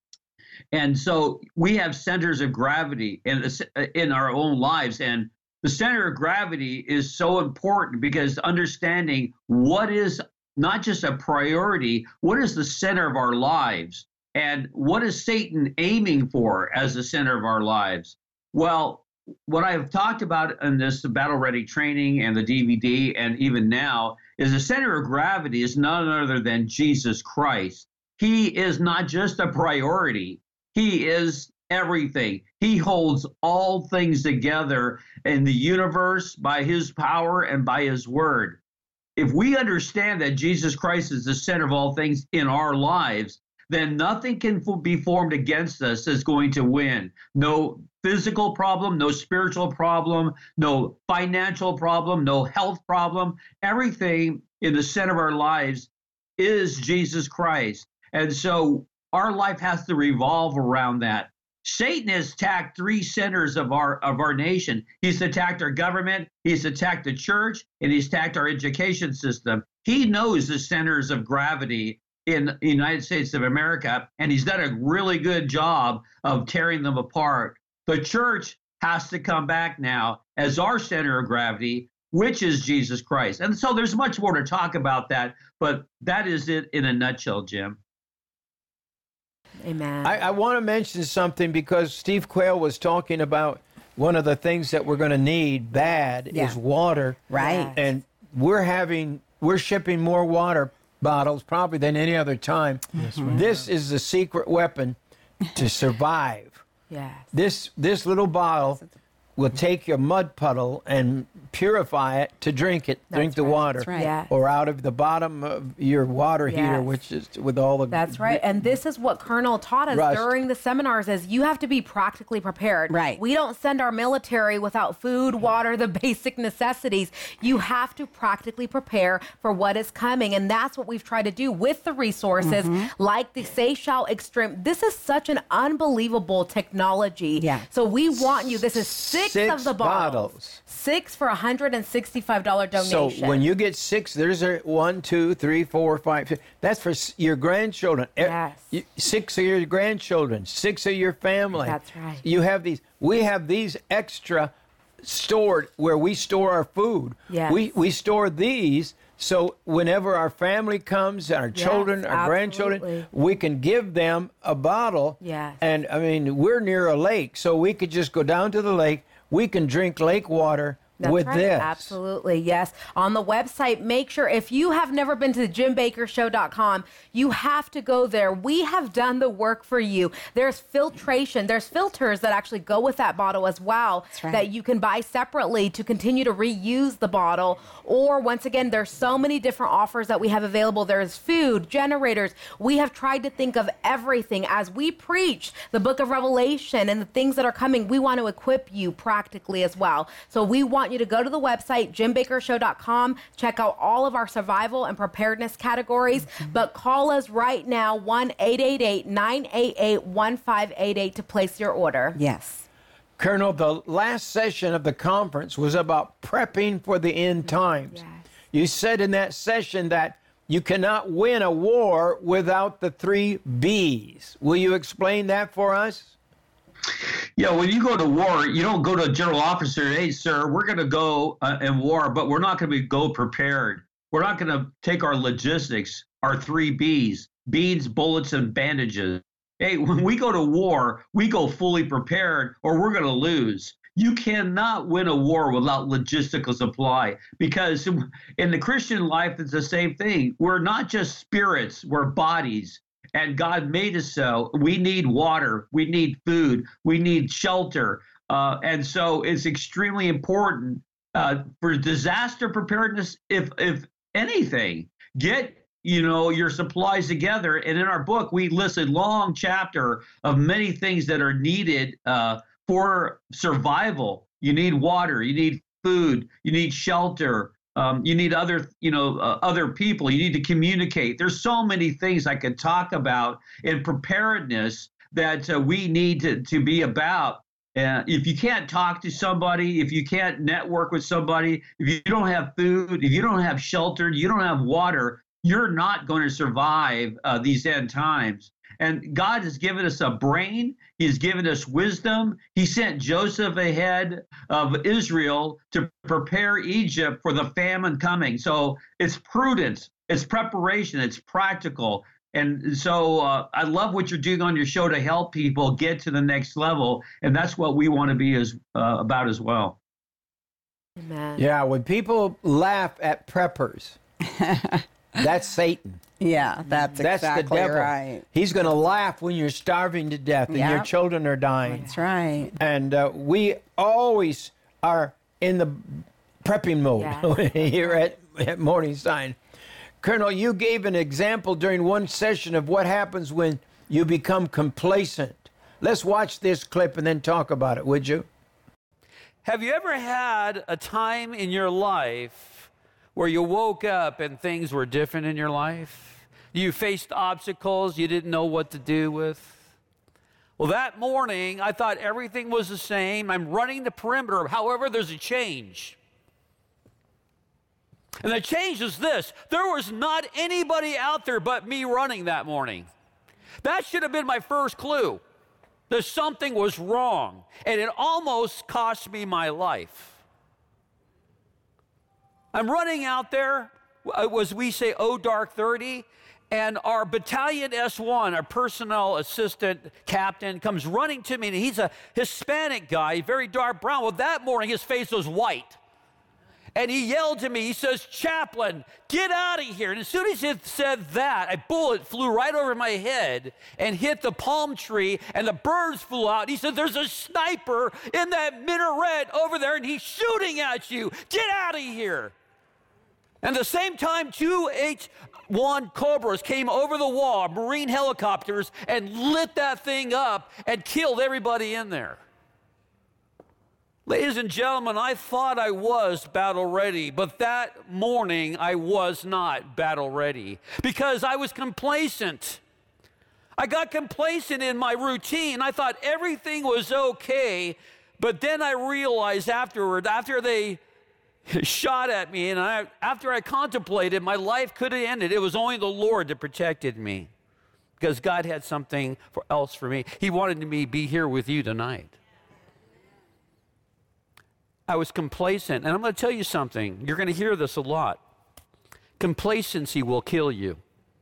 And so we have centers of gravity in our own lives. And the center of gravity is so important, because understanding what is not just a priority, what is the center of our lives, and what is Satan aiming for as the center of our lives? Well, what I've talked about in this Battle Ready training and the DVD, and even now, is the center of gravity is none other than Jesus Christ. He is not just a priority. He is everything. He holds all things together in the universe by his power and by his word. If we understand that Jesus Christ is the center of all things in our lives, then nothing can be formed against us is going to win. No physical problem, no spiritual problem, no financial problem, no health problem. Everything in the center of our lives is Jesus Christ. And so our life has to revolve around that. Satan has attacked 3 centers of our nation. He's attacked our government, he's attacked the church, and he's attacked our education system. He knows the centers of gravity in the United States of America, and he's done a really good job of tearing them apart. The church has to come back now as our center of gravity, which is Jesus Christ. And so there's much more to talk about that, but that is it in a nutshell, Jim. Amen. I want to mention something, because Steve Quayle was talking about one of the things that we're going to need bad is water. Right. And we're shipping more water bottles probably than any other time. This is the secret weapon to survive. Yes. This little bottle will take your mud puddle and purify it to drink it. Drink the water. That's right. Yes. Or out of the bottom of your water heater, which is with all the... That's right. And this is what Colonel taught us during the seminars, is you have to be practically prepared. Right. We don't send our military without food, water, the basic necessities. You have to practically prepare for what is coming. And that's what we've tried to do with the resources like the Seychelles Extreme. This is such an unbelievable technology. Yeah. So we want you, this is 6 of the bottles. 6 for $165 donation. So when you get 6, there's a 1, 2, 3, 4, 5, 6. That's for your grandchildren. Yes. 6 of your grandchildren, 6 of your family. That's right. You have these. We have these extra stored where we store our food. Yes. We store these, so whenever our family comes, our children, our grandchildren, we can give them a bottle. Yes. And I mean, we're near a lake, so we could just go down to the lake. We can drink lake water with this. Absolutely, yes. On the website, make sure, if you have never been to JimBakerShow.com, you have to go there. We have done the work for you. There's filtration. There's filters that actually go with that bottle as well, that you can buy separately to continue to reuse the bottle. Or once again, there's so many different offers that we have available. There's food, generators. We have tried to think of everything. As we preach the book of Revelation and the things that are coming, we want to equip you practically as well. So we want want you to go to the website, JimBakkerShow.com, check out all of our survival and preparedness categories, but call us right now, 1-888-988-1588 to place your order. Yes. Colonel, the last session of the conference was about prepping for the end times. Yes. You said in that session that you cannot win a war without the 3 B's. Will you explain that for us? Yeah, when you go to war, you don't go to a general officer, hey, sir, we're going to go in war, but we're not going to go prepared. We're not going to take our logistics, our 3 B's, beads, bullets, and bandages. Hey, when we go to war, we go fully prepared or we're going to lose. You cannot win a war without logistical supply, because in the Christian life, it's the same thing. We're not just spirits, we're bodies, and God made us so. We need water, we need food, we need shelter. And so it's extremely important for disaster preparedness, if anything, get your supplies together. And in our book, we list a long chapter of many things that are needed for survival. You need water, you need food, you need shelter, you need other people, you need to communicate. There's so many things I could talk about in preparedness that we need to be about. If you can't talk to somebody, if you can't network with somebody, if you don't have food, if you don't have shelter, you don't have water, you're not going to survive these end times. And God has given us a brain. He's given us wisdom. He sent Joseph ahead of Israel to prepare Egypt for the famine coming. So it's prudence, it's preparation, it's practical. And so I love what you're doing on your show to help people get to the next level. And that's what we want to be about as well. Amen. Yeah, when people laugh at preppers, that's Satan. Yeah, that's exactly the devil. Right. He's going to laugh when you're starving to death and your children are dying. That's right. And we always are in the prepping mode here at Morningside. Colonel, you gave an example during one session of what happens when you become complacent. Let's watch this clip and then talk about it, would you? Have you ever had a time in your life where you woke up and things were different in your life? You faced obstacles you didn't know what to do with? Well, that morning, I thought everything was the same. I'm running the perimeter. However, there's a change. And the change is this: there was not anybody out there but me running that morning. That should have been my first clue that something was wrong, and it almost cost me my life. I'm running out there, as we say, dark 30, and our battalion S1, our personnel assistant captain, comes running to me, and he's a Hispanic guy, very dark brown. Well, that morning, his face was white. And he yelled to me, he says, "Chaplain, get out of here." And as soon as he said that, a bullet flew right over my head and hit the palm tree, and the birds flew out. He said, "There's a sniper in that minaret over there, and he's shooting at you. Get out of here." And at the same time, 2 H-1 Cobras came over the wall, Marine helicopters, and lit that thing up and killed everybody in there. Ladies and gentlemen, I thought I was battle ready, but that morning I was not battle ready because I was complacent. I got complacent in my routine. I thought everything was okay, but then I realized afterward, after they shot at me and after I contemplated, my life could have ended. It was only the Lord that protected me because God had something else for me. He wanted me to be here with you tonight. I was complacent. And I'm going to tell you something. You're going to hear this a lot. Complacency will kill you.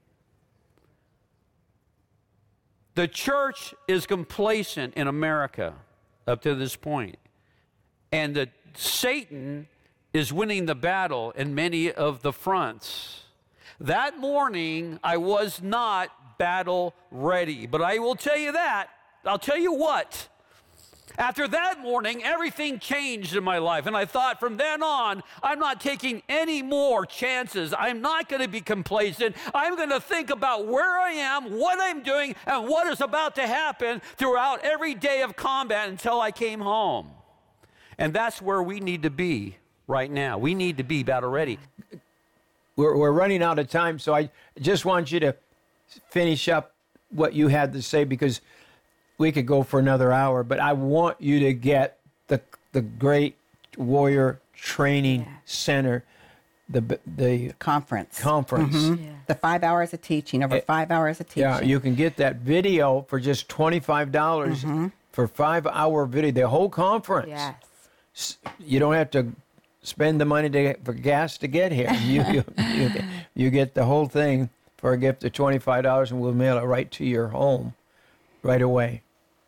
The church is complacent in America up to this point. And Satan is winning the battle in many of the fronts. That morning, I was not battle ready. But I will tell you that. I'll tell you what. After that morning, everything changed in my life. And I thought from then on, I'm not taking any more chances. I'm not going to be complacent. I'm going to think about where I am, what I'm doing, and what is about to happen throughout every day of combat until I came home. And that's where we need to be right now. We need to be battle ready. We're running out of time, so I just want you to finish up what you had to say, because we could go for another hour, but I want you to get the Great Warrior Training Center, the conference. Mm-hmm. Yeah. The 5 hours of teaching, over 5 hours of teaching. Yeah, you can get that video for just $25 for 5-hour video, the whole conference. Yes. You don't have to spend the money for gas to get here. You get the whole thing for a gift of $25, and we'll mail it right to your home right away.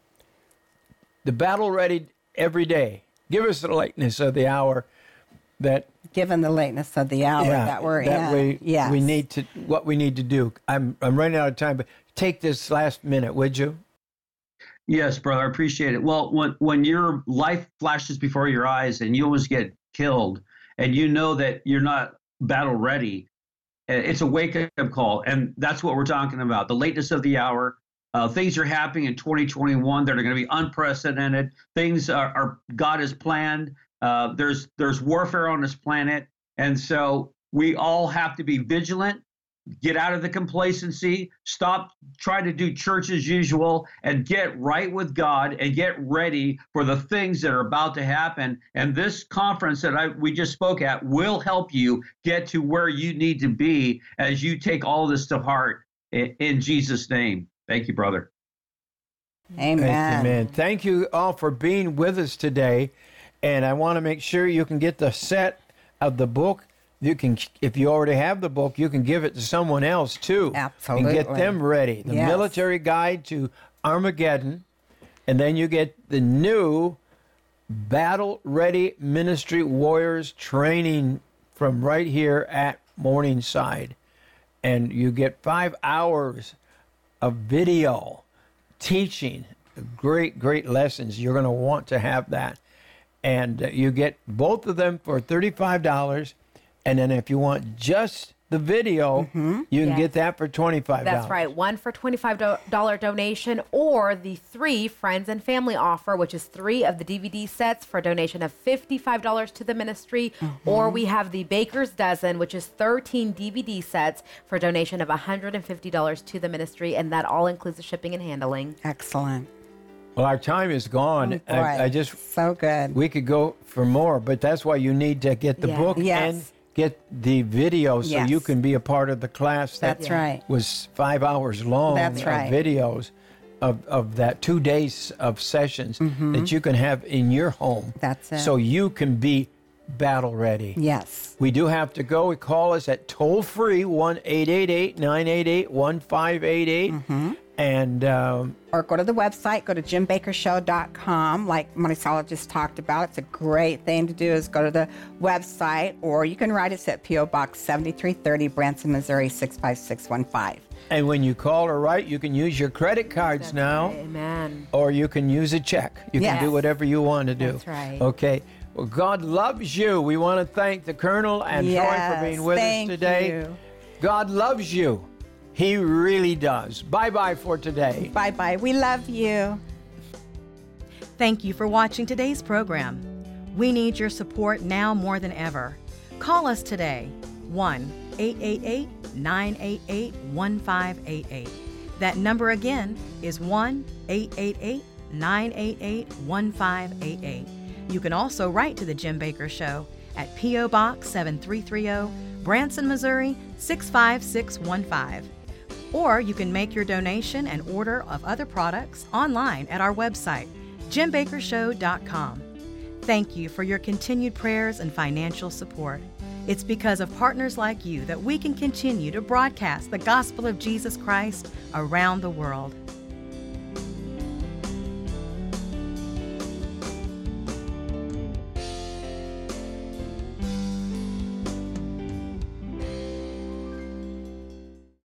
The battle ready every day. Give us the lateness of the hour that. Given the lateness of the hour that we're in. We need to what we need to do. I'm running out of time, but take this last minute, would you? Yes, brother, I appreciate it. Well, when your life flashes before your eyes and you almost get killed, and you know that you're not battle ready, it's a wake-up call, and that's what we're talking about. The lateness of the hour. Things are happening in 2021 that are going to be unprecedented. Things are God has planned. There's warfare on this planet, and so we all have to be vigilant. Get out of the complacency. Stop trying to do church as usual, and get right with God and get ready for the things that are about to happen. And this conference that we just spoke at will help you get to where you need to be as you take all this to heart in Jesus' name. Thank you, brother. Amen. Amen. Thank you all for being with us today. And I want to make sure you can get the set of the book. You can, if you already have the book, you can give it to someone else too. Absolutely. And get them ready. The Military Guide to Armageddon. And then you get the new Battle Ready Ministry Warriors training from right here at Morningside. And you get 5 hours of video teaching great lessons. You're going to want to have that. And you get both of them for $35. And then if you want just the video, you can get that for $25. That's right. One for $25 donation, or the 3 friends and family offer, which is 3 of the DVD sets for a donation of $55 to the ministry. Or we have the Baker's Dozen, which is 13 DVD sets for a donation of $150 to the ministry. And that all includes the shipping and handling. Excellent. Well, our time is gone. I just so good. We could go for more, but that's why you need to get the book and get the video so you can be a part of the class. That's right. Was 5 hours long. That's right. Of videos of that 2 days of sessions that you can have in your home. That's it. So you can be battle ready. Yes. We do have to go. Call us at toll free 1-888-988-1588. And or go to the website, go to JimBakerShow.com, like Marisela just talked about. It's a great thing to do is go to the website, or you can write us at P.O. Box 7330, Branson, Missouri 65615. And when you call or write, you can use your credit cards now. Amen. Or you can use a check. You can do whatever you want to do. That's right. Okay. Well, God loves you. We want to thank the Colonel and Troy for being with us today. You. God loves you. He really does. Bye-bye for today. Bye-bye. We love you. Thank you for watching today's program. We need your support now more than ever. Call us today, 1-888-988-1588. That number again is 1-888-988-1588. You can also write to The Jim Baker Show at P.O. Box 7330, Branson, Missouri 65615. Or you can make your donation and order of other products online at our website, JimBakerShow.com. Thank you for your continued prayers and financial support. It's because of partners like you that we can continue to broadcast the gospel of Jesus Christ around the world.